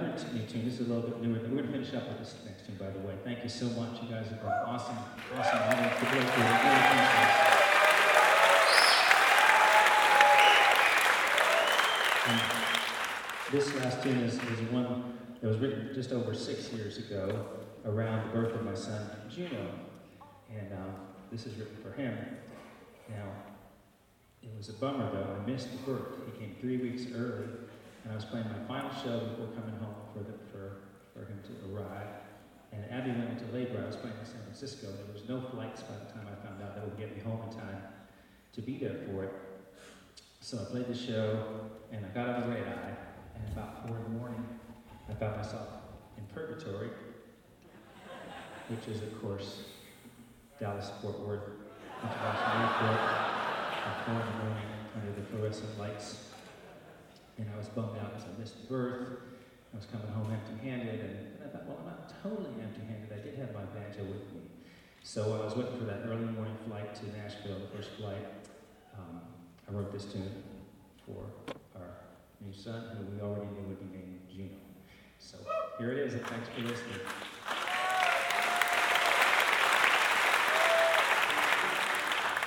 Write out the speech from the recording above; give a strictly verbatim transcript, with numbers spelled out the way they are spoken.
another t- new tune. This is a little bit newer. We're going to finish up with this next tune, by the way. Thank you so much. You guys have been awesome, awesome audience to play for. Really appreciate it. And this last tune is, is one that was written just over six years ago around the birth of my son, Juno. And um, this is written for him. Now, it was a bummer, though. I missed the birth. He came three weeks early, and I was playing my final show before coming home for, the, for, for him to arrive. And Abby went into labor. I was playing in San Francisco. There was no flights by the time I found out that would get me home in time to be there for it. So I played the show, and I got on the red eye, and about four in the morning, I found myself in purgatory, which is, of course, Dallas-Fort Worth International Airport, at four in the morning, under the fluorescent lights. And I was bummed out because I missed the birth. I was coming home empty-handed, and, and I thought, well, I'm not totally empty-handed. I did have my banjo with me. So I was waiting for that early morning flight to Nashville, the first flight. Um, I wrote this tune for our new son, who we already knew would be named Juno. So here it is, and thanks for listening.